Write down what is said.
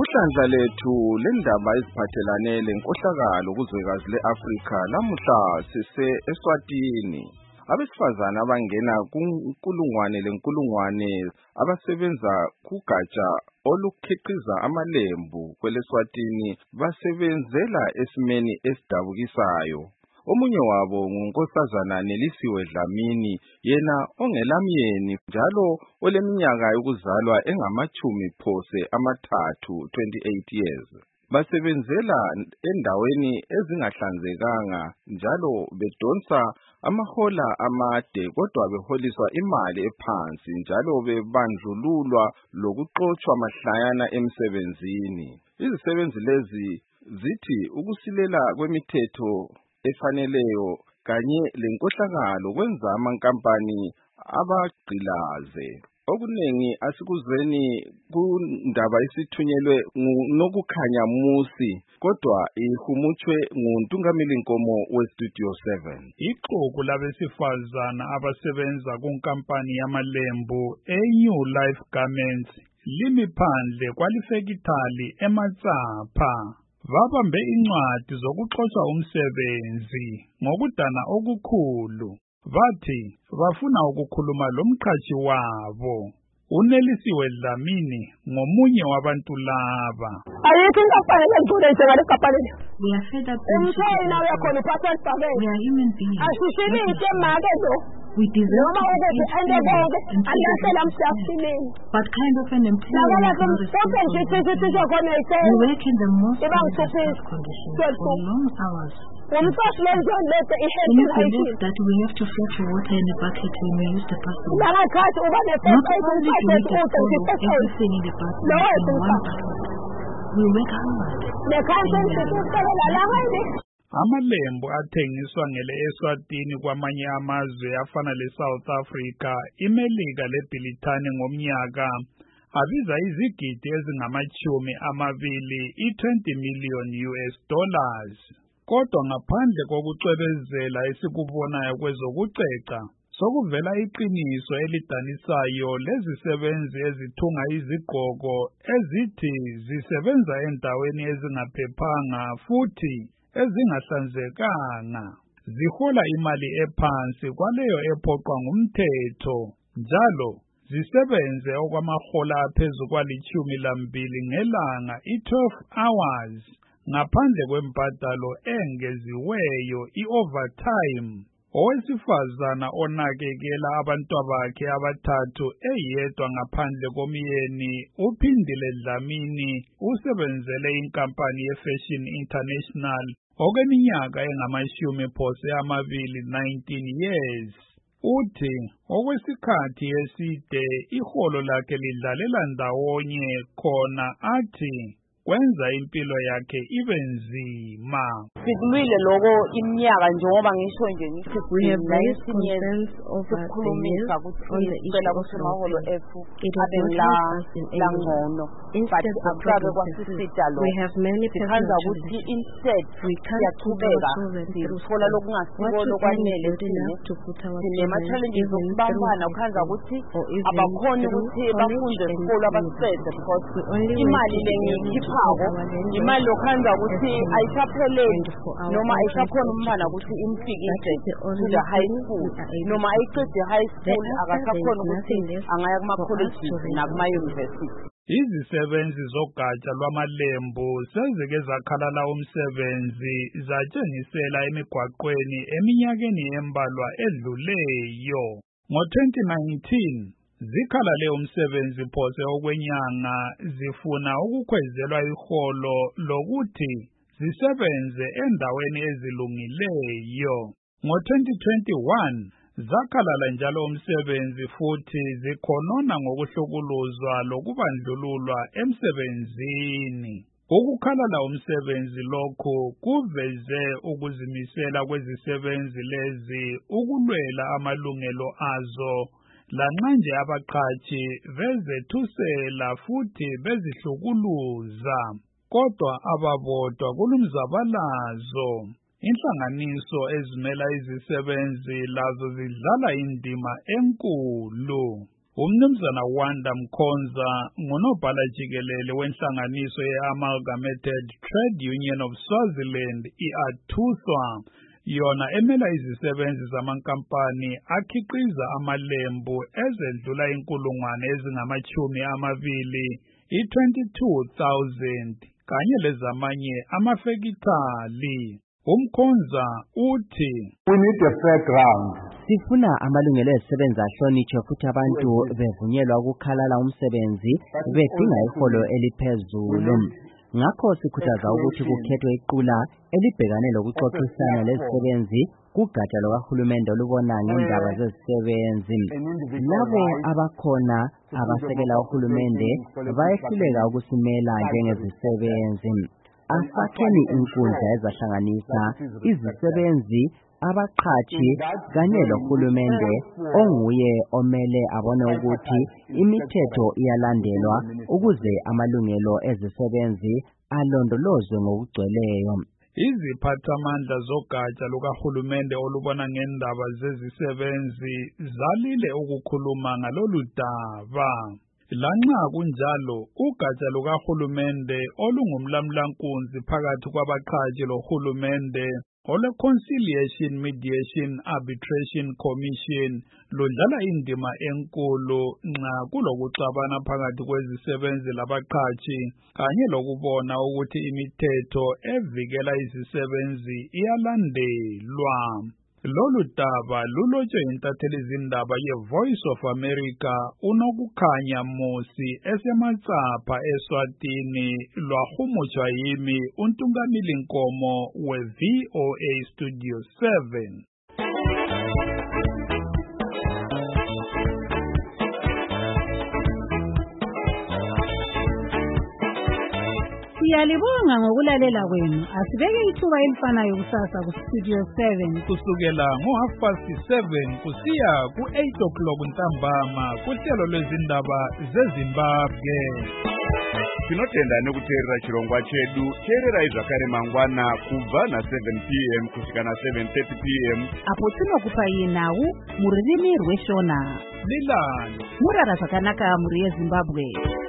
Kuhlandla lethu lendaba eziphathelane lenkohlakalo kuzwekazi leAfrika lamuhla sise eSwatini. Abesifazana abangena kunkulungwane abasebenza kugatsha olukhiqiza amalembu kweleSwatini basebenzela esimeni esidabukisayo. Omunye wabo ngunkosazana Nelisiwe Dlamini, yena ongelamyeni njalo oleminyaka yokuzalwa engamachumi phose amathathu 28 years. Basebenzela endaweni ezingahlanzekanga njalo bedonsa amahola amade kodwa beholiswa imali ephansi njalo bebandlululwa lokuxotshwa mahlayana emsebenzini. Izisebenzi lezi zithi ukusilela kwemithetho efaneleyo kanye lenkohlakalo kwenza amankampani abagqilaze. Okunengi asikuzweni kundaba isithunyelwe nguNokukhanya Musi kodwa ihumutshwe nguNtungameli Nkomo weStudio 7. Ixuku labesifazana abasebenza kunkampani yamalembu eNew Life Garments limi phandle kwalifekithali eMatsapha. Babambe incwadi zokuxoxa umsebenzi ngokudana okukhulu. Bathi bafuna ukukhuluma lomqhashi wabo. uNelisiwe Dlamini ngomunye wabantu laba. Ayikho inkampani engidule njengale kampani. We are fed up. Umshayeli nawe khona iphathela babe. We are human beings. Ashishini isemake lo. We deserve to be What kind of an employer is not responsible? We work in the most conditions for long hours. Can you believe that we have to fetch water in a bucket when we use the bathroom? Not only do we get everything in the bathroom in one bucket, we work hard. Amalembu athengiswa ngele eSwatini kwamanye amazwe afana leSouth Africa, iMelika leBrithani ngomnyaka abiza izigidi ezingamachumi amabili $20 million. Kodwa ngaphandle kokucwebezela esikubonayo kwezokuceca, sokuvela iqiniso elidanisayo lezisebenzi ezithunga izigqoko ezithi zisebenza endaweni ezingaphephanga futhi ezingahlanzekanga, zihola imali ephansi kwaleyo ephoqwa ngumthetho, njalo zisebenze okwamahola aphezu kwali-12 ngelanga, 12 hours, ngaphandle kwembadalo engeziweyo, i-overtime. Owesifazana onakekela abantwabakhe abathathu eyedwa ngaphandle komyeni, uPhindile Dlamini, usebenzele inkampani yeFashion International okweminyaka engamashumi phose amabili, 19 years. Uthi okwesikhathi eside iholo lakhe lidlalela ndawonye khona athi kwenza impilo yakhe ibe nzima. Sikulwile lokho iminyaka njengoba ngisho nje ngithi we have various concerns over the years on the issue of maholo efu langcono but we have many personal ukuthi instead siyaqhubeka sithola lokungasiko lokwanele sinema challenges okubambana ukhanza ukuthi abakhona ukuthi bafunde esikole abasede because imali lengiyikhiphayo imali lokhanza ukuthi ayisapheleli noma ayisakhona umntwana ukuthi imfikise to the high school noma ayiqede high school akasakhona ukuthi angaya kuma-college nakuma-university. Izisebenzi zogatsha lwamalembu sezike zakhalala umsebenzi zatshengisela emigwaqweni eminyakeni embalwa edluleyo. Ngo-2019 zikhalale umsebenzi phose okwenyanga zifuna ukukhwezelwa iholo lokuthi zisebenze endaweni ezilungileyo. Ngo-2021 zakhalala njalo umsebenzi futhi zikhonona ngokuhlukuluzwa lokubandlululwa emsebenzini. Ukukhalala umsebenzi lokhu kuveze ukuzimisela kwezisebenzi lezi ukulwela amalungelo azo lanxa nje abaqhashi bezethusela futhi bezihlukuluza. Kodwa ababodwa kulumzabalazo. Inhlanganiso ezimela izisebenzi lazo zidlala indima enkulu. Umnumzana Wanda Mkhonza ngunobhala jikelele wenhlanganiso ye-Amalgamated Trade Union of Swaziland i-ATUSWA yona emela izisebenzi zamankampani akhiqiza amalembu ezedlula inkulungwane ezingama-20 i-22,000 kanye lezamanye amafekithali. Umkhonza uthi we need a fair ground. Sifuna amalungelo ezisebenzi ahlonitshwe futhi abantu bevunyelwa ukukhalala umsebenzi bedinga iholo eliphezulu. Ngakho sikhuthaza ukuthi kukhethwe iqula elibhekane lokuxoxisana lezisebenzi kugatsha lokahulumende olubona ngendaba zezisebenzi. Labo abakhona abasekela uhulumende bayehluleka ukusimela njengezisebenzi. Asakheni inkundla ezahlanganisa izisebenzi, abaqhatshi kanye lohulumende onguye omele abone ukuthi imithetho iyalandelwa ukuze amalungelo ezisebenzi alondolozwe ngokugcweleyo. Iziphathamandla zogatsha lukahulumende olubona ngendaba zezisebenzi zalile ukukhuluma ngalolu daba. Lanxa kunjalo, ugatsha lukahulumende olungumlamlankunzi phakathi kwabaqhatshi lohulumende ole-Conciliation Mediation Arbitration Commission ludlala indima enkulu nxa kulokuxabana phakathi kwezisebenzi labaqhatshi kanye lokubona ukuthi imithetho evikela izisebenzi iyalandelwa. Lolu daba lulotshwe intatheli zindaba ye-Voice of America uNokukhanya Musi esematsapha eSwatini lwahumutshwa yimi uNtungamili Nkomo we-VOA Studio 7. Siyalibonga ngokulalela kwenu. Asibeke ithuba elifanayo kusasa ku Studio 7 kusukela ngo7:30 kusiya ku8 o'clock ntambama kuhlelo lwezindaba zeZimbabwe. Tinotenda nekuteerera chirongwa chedu. Teererai zvakare mangwana kubva na7 p.m. kusvika na7:30 p.m. apo tinokupai nhau mururimi rweShona. Lilani murara zvakanaka muri yeZimbabwe.